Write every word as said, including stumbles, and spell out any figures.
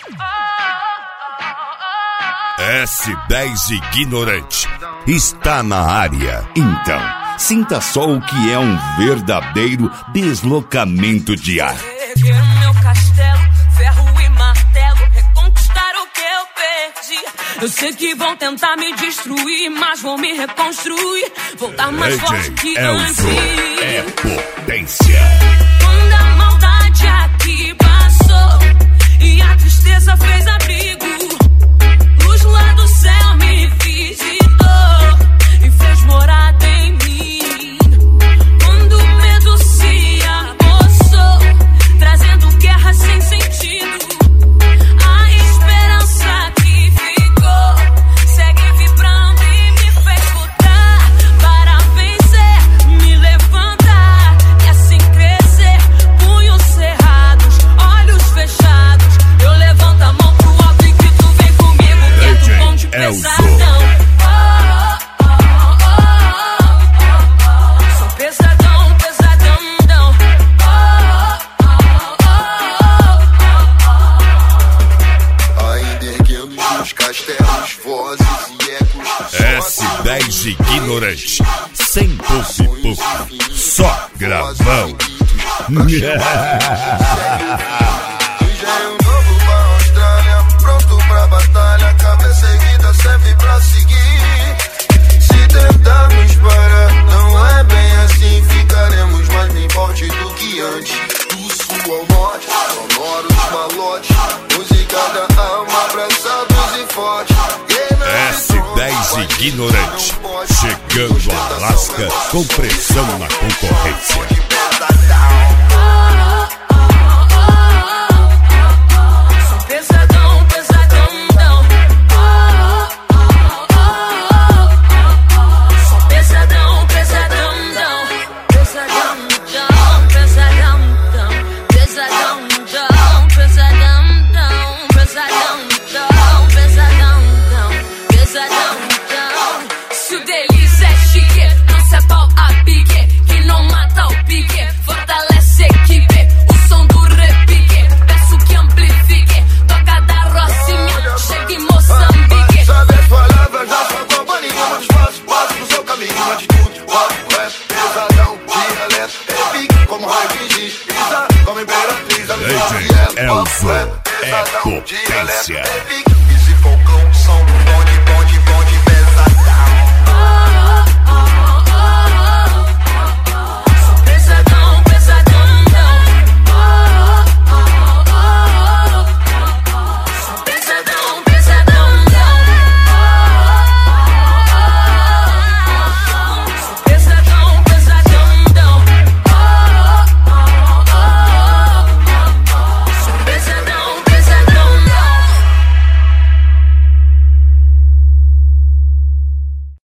S dez Ignorante está na área. Então, sinta só o que é um verdadeiro deslocamento de ar. Reerguer meu castelo, ferro e martelo, reconquistar o que eu perdi. Eu sei que vão tentar me destruir, mas vou me reconstruir, voltar mais D J forte que Elzo antes. é potência. Quando a maldade aqui passou e a tristeza fez abrigo, luz lá do céu me visitou e fez morada em mim. Quando o medo se apossou, trazendo guerra sem sentido, a esperança que ficou segue vibrando e me fez lutar para vencer, me levantar e assim crescer. Punhos cerrados, olhos fechados, eu levanto a mão pro alto e grito: vem comigo, que é do bonde pesadão. Sou pesadão, pesadão. Ainda erguendo os castelos, vozes e ecos. S dez Ignorante, sem puff-puff, só gravão. Engenho novo pra Austrália, pronto pra batalha, cabeça erguida serve pra seguir. Se tentarmos parar, não é bem assim, ficaremos mais bem forte do que antes. Do sul ao norte, sonoros malotes, música da alma, abraçados e fortes. S dez Ignorante, chegando a Alasca com pressão na concorrência. Sou pesadão, pesadão. Sou pesadão, pesadão. Pesadão, pesadão. Pesadão, pesadão. Pesadão, pesadão. Se o deles é chique, não se é pau a pique, que não mata o pique, fortalece a equipe. O som do repique, peço que amplifique, toca da Rocinha, chega em Moçambique. Sabe as palavras da sua companhia, muitos passos, passos no seu caminho. Atitude, rock, rap, pesadão, dialeto, é pique como raio que diz, pisa como imperatriz. D J Elzo é potência.